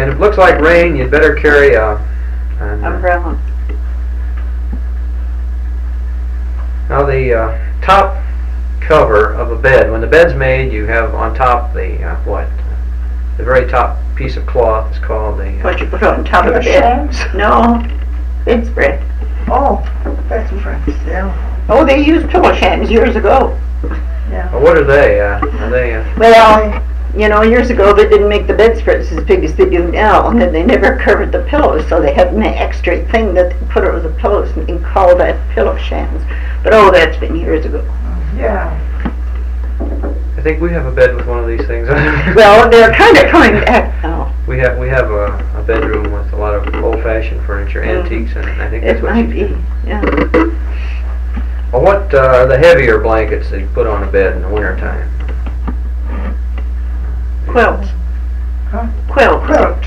And if it looks like rain, you'd better carry an umbrella. Now the top cover of a bed, when the bed's made, you have on top the the very top piece of cloth is called the What you put on top of the bed? No, bedspread. Oh, bedspread. Yeah. Oh, they used pillow shams years ago. Yeah. Well, what are they? Are they? Well, you know, years ago they didn't make the bedspreads as big as they do now, and then they never covered the pillows, so they had an extra thing that they put over the pillows and called that pillow shams. But oh, that's been years ago. Yeah. I think we have a bed with one of these things. Well, they're kind of coming back now. We have a bedroom with a lot of old-fashioned furniture, antiques, and I think that's It what might she's be, yeah. Well, what are the heavier blankets that you put on a bed in the wintertime? Quilts. Huh? Quilt. Quilt.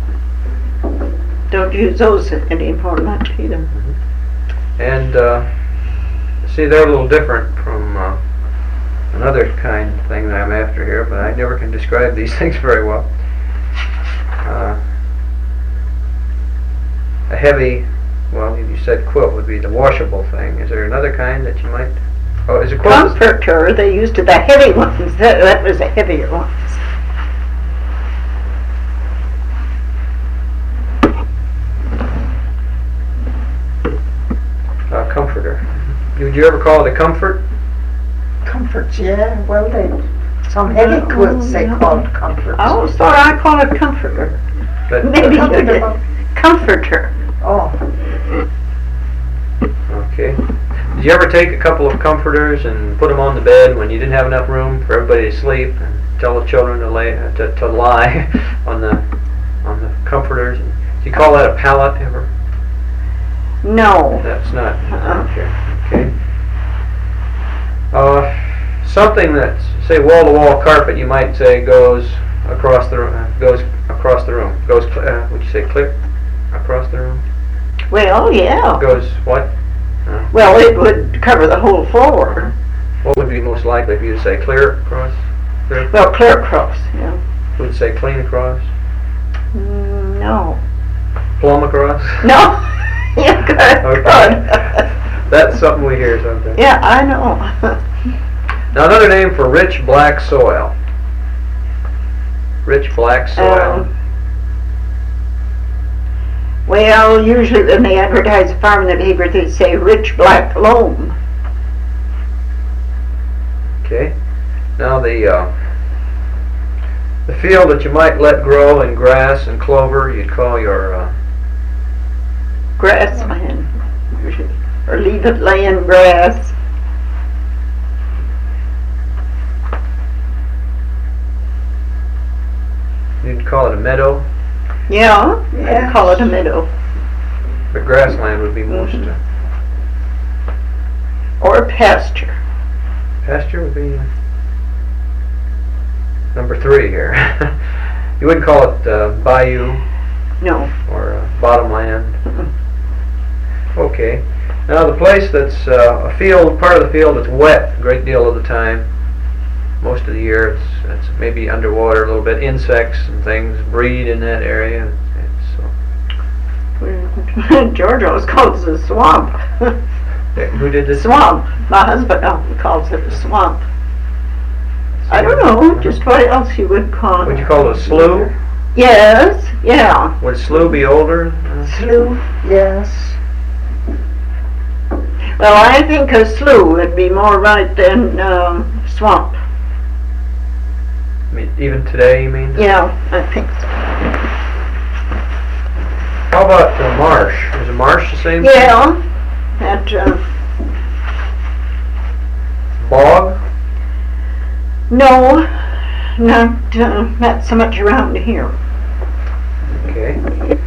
Don't use those anymore much either. And see, they're a little different from another kind of thing that I'm after here, but I never can describe these things very well. A heavy, well, you said quilt would be the washable thing. Is there another kind that you might? Oh, is a quilt? Comforter. They used the heavy ones. That was the heavier ones. Comforter. Would you ever call it a comfort? Comforts, yeah. Well, some heavy quilts they called comforts. I always thought I called it comforter. But, Maybe you did. Comforter. Oh, okay. Did you ever take a couple of comforters and put them on the bed when you didn't have enough room for everybody to sleep, and tell the children to lie on the comforters? Do you call that a pallet ever? No. That's not. Okay. Something that's, say, wall-to-wall carpet, you might say, goes across the room. Would you say clear across the room? Well, yeah. Goes what? Well, it would cover the whole floor. What would be most likely if you say clear across? Well, clear across, yeah. Would say clean across? No. Plumb across? No. Yeah, good. Okay. That's something we hear sometimes. Yeah, I know. Now, another name for rich black soil. Rich black soil. Well, usually when they advertise a farm in the paper, they say rich black loam. Okay. Now the field that you might let grow in grass and clover, you'd call your Grassland, usually. Or leave it laying grass. you'd call it a meadow, Yeah, Yeah. I'd call it a meadow. but grassland would be most. Or a pasture. Pasture would be number 3 here. You wouldn't call it bayou No. or bottomland. Mm-mm. Okay. Now the place that's a field, part of the field that's wet a great deal of the time, most of the year it's maybe underwater a little bit. Insects and things breed in that area. George always calls it a swamp. Who did this? Swamp. My husband calls it a swamp. I don't know, just what else you would call it. Would you call it a slough? Yes, yeah. Would a slough be older? slough, yes. Well, I think a slough would be more right than swamp. I mean, even today, you mean? Yeah, I think so. How about a marsh? Is a marsh the same thing? Yeah, that, Bog? no, not so much around here. Okay.